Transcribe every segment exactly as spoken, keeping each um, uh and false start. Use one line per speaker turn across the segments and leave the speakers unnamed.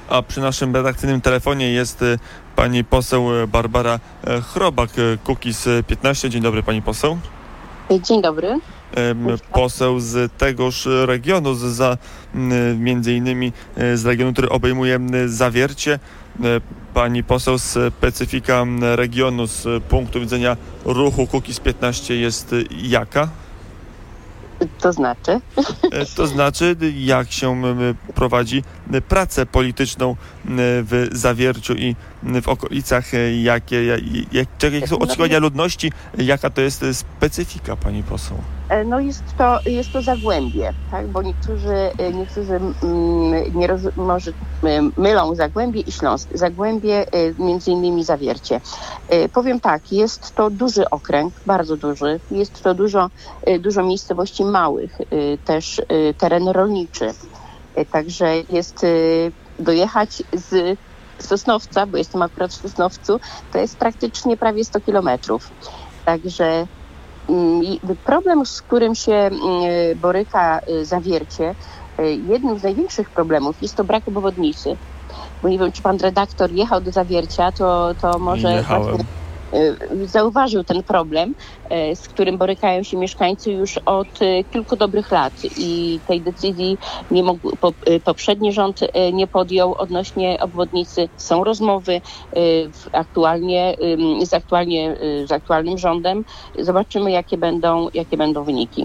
A przy naszym redakcyjnym telefonie jest pani poseł Barbara Chrobak, Kukiz piętnaście. Dzień dobry, pani poseł.
Dzień dobry.
Poseł z tegoż regionu, z, za, między innymi z regionu, który obejmuje Zawiercie. Pani poseł, specyfika regionu z punktu widzenia ruchu Kukiz piętnaście jest jaka?
To znaczy?
To znaczy, jak się prowadzi pracę polityczną w Zawierciu i w okolicach, jakie, jak, jakie są oczekiwania ludności, jaka to jest specyfika, pani poseł?
No jest to, jest to Zagłębie, tak? Bo niektórzy, niektórzy mm, nie roz, może mylą Zagłębie i Śląsk. Zagłębie, między innymi Zawiercie. Powiem tak, jest to duży okręg, bardzo duży. Jest to dużo, dużo miejscowości małych, też teren rolniczy. Także jest dojechać z Sosnowca, bo jestem akurat w Sosnowcu, to jest praktycznie prawie sto kilometrów. Także problem, z którym się boryka Zawiercie, jednym z największych problemów jest to brak obwodnicy. Bo nie wiem, czy pan redaktor jechał do Zawiercia, to, to może właśnie zauważył ten problem, z którym borykają się mieszkańcy już od kilku dobrych lat i tej decyzji nie mógł, poprzedni rząd nie podjął odnośnie obwodnicy. Są rozmowy aktualnie, z, aktualnie, z aktualnym rządem. Zobaczymy, jakie będą, jakie będą wyniki.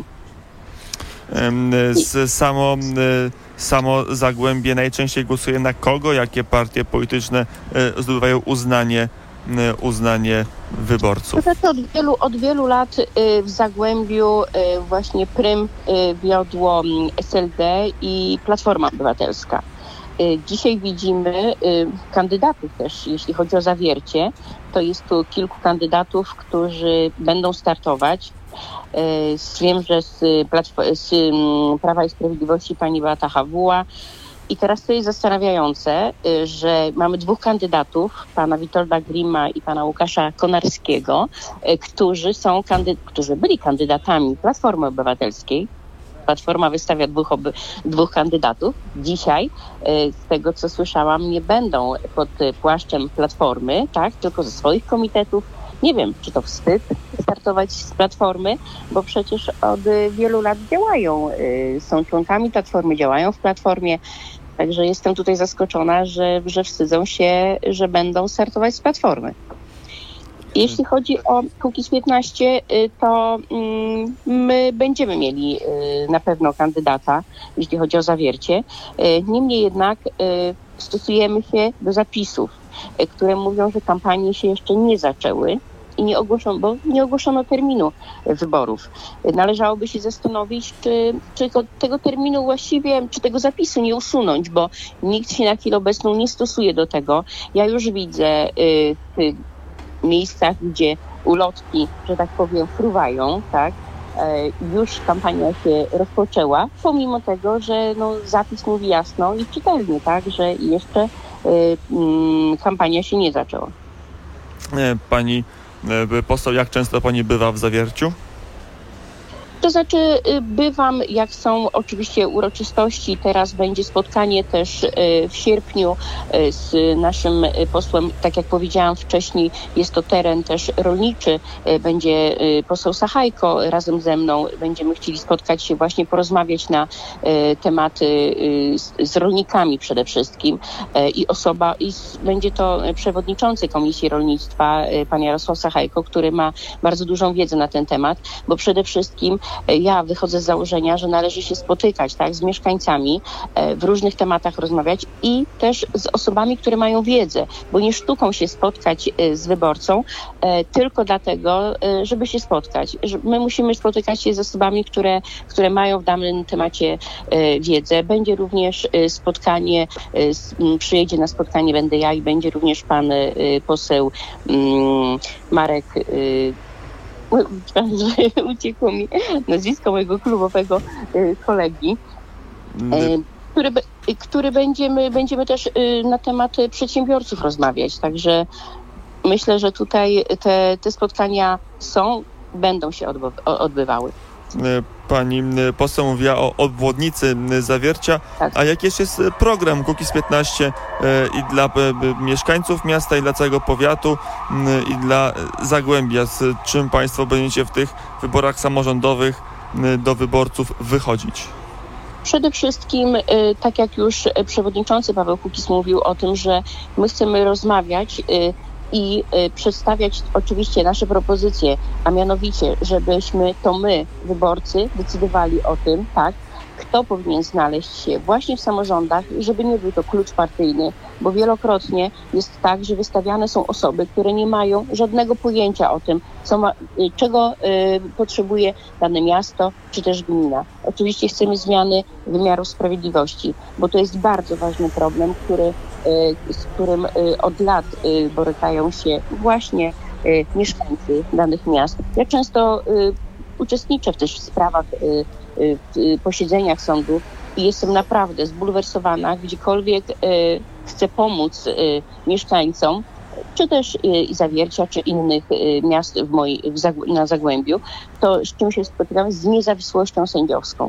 Z samo, samo Zagłębie najczęściej głosuje na kogo? Jakie partie polityczne zdobywają uznanie uznanie wyborców?
Od wielu, od wielu lat w Zagłębiu właśnie prym wiodło S L D i Platforma Obywatelska. Dzisiaj widzimy kandydatów też, jeśli chodzi o Zawiercie, to jest tu kilku kandydatów, którzy będą startować. Wiem, że z, Platform- z Prawa i Sprawiedliwości pani Beata Hawuła. I teraz to jest zastanawiające, że mamy dwóch kandydatów, pana Witolda Grima i pana Łukasza Konarskiego, którzy są kandy- którzy byli kandydatami Platformy Obywatelskiej. Platforma wystawia dwóch, oby- dwóch kandydatów. Dzisiaj, z tego co słyszałam, nie będą pod płaszczem Platformy, tak, tylko ze swoich komitetów. Nie wiem, czy to wstyd startować z Platformy, bo przecież od wielu lat działają, są członkami Platformy, działają w Platformie. Także jestem tutaj zaskoczona, że, że wstydzą się, że będą startować z Platformy. Jeśli chodzi o Kukiz piętnaście, to my będziemy mieli na pewno kandydata, jeśli chodzi o Zawiercie. Niemniej jednak stosujemy się do zapisów, które mówią, że kampanie się jeszcze nie zaczęły i nie ogłoszono, bo nie ogłoszono terminu wyborów. Należałoby się zastanowić, czy, czy tego, tego terminu właściwie, czy tego zapisu nie usunąć, bo nikt się na chwilę obecną nie stosuje do tego. Ja już widzę y, w miejscach, gdzie ulotki, że tak powiem, fruwają, tak? Już kampania się rozpoczęła, pomimo tego, że no, zapis mówi jasno i czytelnie, tak, że jeszcze y, y, kampania się nie zaczęła.
Pani poseł, jak często pani bywa w Zawierciu?
To znaczy bywam, jak są oczywiście uroczystości. Teraz będzie spotkanie też w sierpniu z naszym posłem. Tak jak powiedziałam wcześniej, jest to teren też rolniczy. Będzie poseł Sachajko razem ze mną. Będziemy chcieli spotkać się, właśnie porozmawiać na tematy z rolnikami przede wszystkim. I osoba, i będzie to przewodniczący Komisji Rolnictwa, pan Jarosław Sachajko, który ma bardzo dużą wiedzę na ten temat, bo przede wszystkim ja wychodzę z założenia, że należy się spotykać, tak, z mieszkańcami, w różnych tematach rozmawiać i też z osobami, które mają wiedzę, bo nie sztuką się spotkać z wyborcą tylko dlatego, żeby się spotkać. My musimy spotykać się z osobami, które, które mają w danym temacie wiedzę. Będzie również spotkanie, przyjedzie na spotkanie, będę ja i będzie również pan poseł Marek, uciekło mi nazwisko mojego klubowego kolegi, który, który będziemy, będziemy też na temat przedsiębiorców rozmawiać. Także myślę, że tutaj te, te spotkania są, będą się odbywały.
Pani poseł mówiła o obwodnicy Zawiercia,
Tak.
a jaki jest program Kukiz piętnaście i dla mieszkańców miasta, i dla całego powiatu, i dla Zagłębia? Z czym państwo będziecie w tych wyborach samorządowych do wyborców wychodzić?
Przede wszystkim, tak jak już przewodniczący Paweł Kukiz mówił o tym, że my chcemy rozmawiać i przedstawiać oczywiście nasze propozycje, a mianowicie, żebyśmy to my, wyborcy, decydowali o tym, tak, kto powinien znaleźć się właśnie w samorządach, żeby nie był to klucz partyjny, bo wielokrotnie jest tak, że wystawiane są osoby, które nie mają żadnego pojęcia o tym, co ma, czego y, potrzebuje dane miasto czy też gmina. Oczywiście chcemy zmiany wymiaru sprawiedliwości, bo to jest bardzo ważny problem, który, y, z którym y, od lat y, borykają się właśnie y, mieszkańcy danych miast. Ja często y, uczestniczę w też w sprawach, y, w posiedzeniach sądów i jestem naprawdę zbulwersowana, gdziekolwiek y, chcę pomóc y, mieszkańcom, czy też y, Zawiercia, czy innych y, miast w mojej, w Zagł- na Zagłębiu, to z czym się spotykam? Z niezawisłością sędziowską.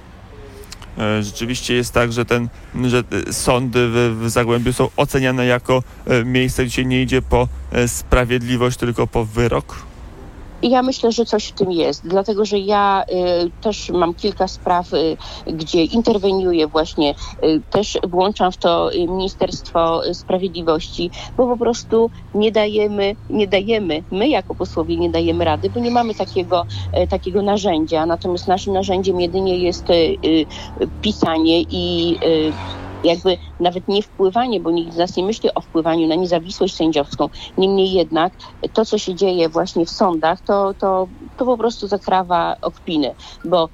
Rzeczywiście jest tak, że, ten, że sądy w, w Zagłębiu są oceniane jako miejsce, gdzie nie idzie po sprawiedliwość, tylko po wyrok?
I ja myślę, że coś w tym jest, dlatego że ja y, też mam kilka spraw, y, gdzie interweniuję właśnie, y, też włączam w to Ministerstwo Sprawiedliwości, bo po prostu nie dajemy, nie dajemy, my jako posłowie nie dajemy rady, bo nie mamy takiego, y, takiego narzędzia, natomiast naszym narzędziem jedynie jest y, y, pisanie i y, jakby nawet nie wpływanie, bo nikt z nas nie myśli o wpływaniu na niezawisłość sędziowską. Niemniej jednak to, co się dzieje właśnie w sądach, to, to, to po prostu zakrawa okpiny, bo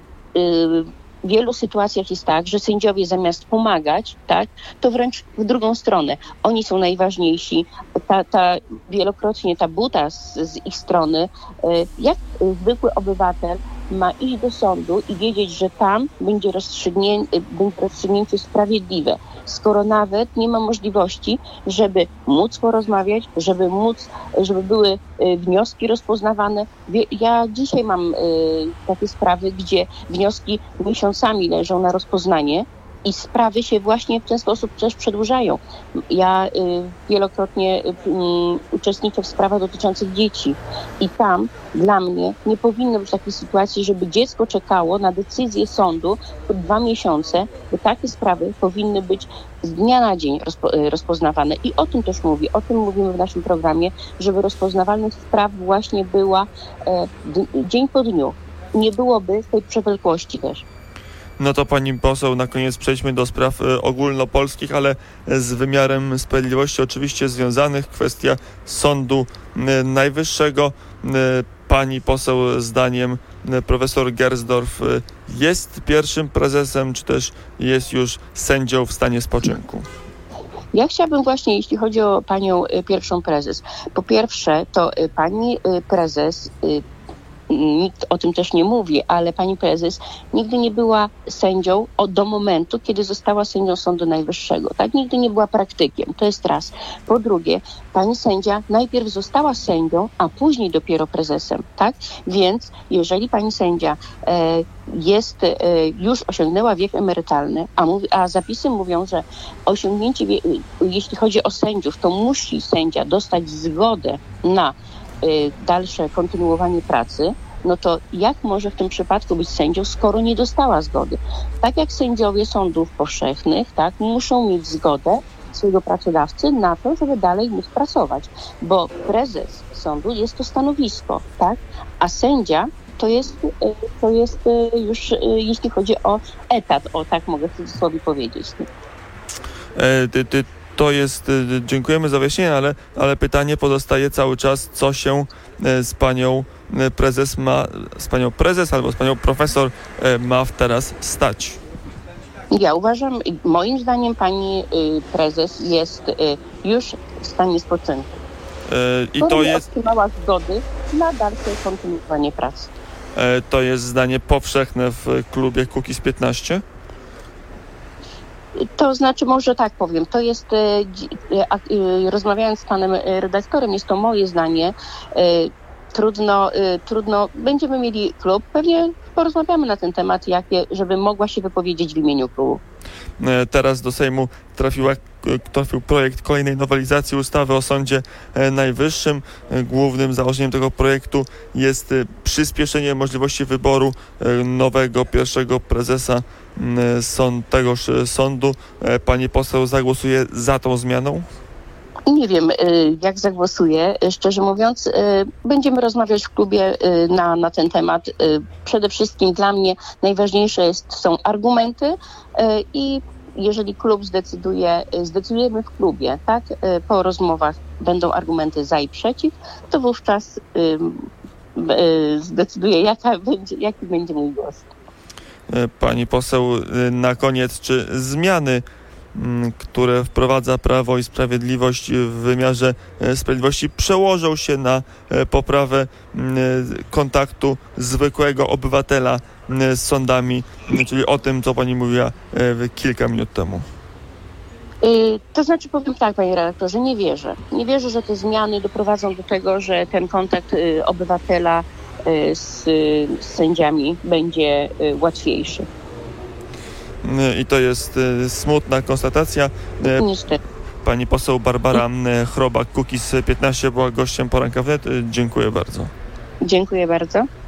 yy, w wielu sytuacjach jest tak, że sędziowie zamiast pomagać, tak, to wręcz w drugą stronę. Oni są najważniejsi. Ta, ta, wielokrotnie ta buta z, z ich strony, yy, jak zwykły obywatel ma iść do sądu i wiedzieć, że tam będzie rozstrzygnięcie, będzie rozstrzygnięcie sprawiedliwe, skoro nawet nie ma możliwości, żeby móc porozmawiać, żeby móc, żeby były wnioski rozpoznawane. Ja dzisiaj mam takie sprawy, gdzie wnioski miesiącami leżą na rozpoznanie i sprawy się właśnie w ten sposób też przedłużają. Ja y, wielokrotnie y, y, uczestniczę w sprawach dotyczących dzieci i tam dla mnie nie powinno być takiej sytuacji, żeby dziecko czekało na decyzję sądu po dwa miesiące, bo takie sprawy powinny być z dnia na dzień rozpo, y, rozpoznawane. I o tym też mówię, o tym mówimy w naszym programie, żeby rozpoznawalność spraw właśnie była y, d- dzień po dniu. Nie byłoby tej przewlekłości też.
No to pani poseł, na koniec przejdźmy do spraw ogólnopolskich, ale z wymiarem sprawiedliwości oczywiście związanych. Kwestia Sądu Najwyższego. Pani poseł, zdaniem profesor Gersdorf jest pierwszym prezesem, czy też jest już sędzią w stanie spoczynku?
Ja chciałabym właśnie, jeśli chodzi o panią pierwszą prezes, po pierwsze to pani prezes, nikt o tym też nie mówi, ale pani prezes nigdy nie była sędzią od, do momentu, kiedy została sędzią Sądu Najwyższego. Tak, nigdy nie była praktykiem. To jest raz. Po drugie, pani sędzia najpierw została sędzią, a później dopiero prezesem. Tak? Więc jeżeli pani sędzia e, jest, e, już osiągnęła wiek emerytalny, a, mówi, a zapisy mówią, że osiągnięcie, wie, jeśli chodzi o sędziów, to musi sędzia dostać zgodę na dalsze kontynuowanie pracy, no to jak może w tym przypadku być sędzią, skoro nie dostała zgody? Tak jak sędziowie sądów powszechnych, tak, muszą mieć zgodę swojego pracodawcy na to, żeby dalej móc pracować, bo prezes sądu jest to stanowisko, tak, a sędzia to jest, to jest już, jeśli chodzi o etat, o tak mogę w cudzysłowie powiedzieć.
E, ty, ty. To jest, dziękujemy za wyjaśnienie, ale, ale pytanie pozostaje cały czas, co się z panią prezes ma, z panią prezes albo z panią profesor ma teraz stać?
Ja uważam, moim zdaniem pani prezes jest już w stanie spoczynku.
I to jest...
otrzymała zgody na dalsze kontynuowanie pracy.
To jest zdanie powszechne w klubie Kukiz piętnaście?
To znaczy, może tak powiem, to jest, rozmawiając z panem redaktorem, jest to moje zdanie. trudno, y, trudno, będziemy mieli klub, pewnie porozmawiamy na ten temat, jakie, żeby mogła się wypowiedzieć w imieniu klubu.
Teraz do Sejmu trafiła, trafił projekt kolejnej nowelizacji ustawy o Sądzie Najwyższym. Głównym założeniem tego projektu jest przyspieszenie możliwości wyboru nowego pierwszego prezesa sąd, tegoż sądu. Pani poseł zagłosuje za tą zmianą?
Nie wiem, jak zagłosuję. Szczerze mówiąc, będziemy rozmawiać w klubie na, na ten temat. Przede wszystkim dla mnie najważniejsze jest, są argumenty i jeżeli klub zdecyduje, zdecydujemy w klubie, tak, po rozmowach będą argumenty za i przeciw, to wówczas zdecyduję, jaka będzie, jaki będzie mój głos.
Pani poseł, na koniec, czy zmiany, które wprowadza Prawo i Sprawiedliwość w wymiarze sprawiedliwości, przełożą się na poprawę kontaktu zwykłego obywatela z sądami, czyli o tym, co pani mówiła kilka minut temu?
To znaczy, powiem tak, panie redaktorze, nie wierzę. Nie wierzę, że te zmiany doprowadzą do tego, że ten kontakt obywatela z, z sędziami będzie łatwiejszy.
I to jest smutna konstatacja.
Niestety.
Pani poseł Barbara Chrobak, Kukiz piętnaście, była gościem Poranka Wnet. Dziękuję bardzo.
Dziękuję bardzo.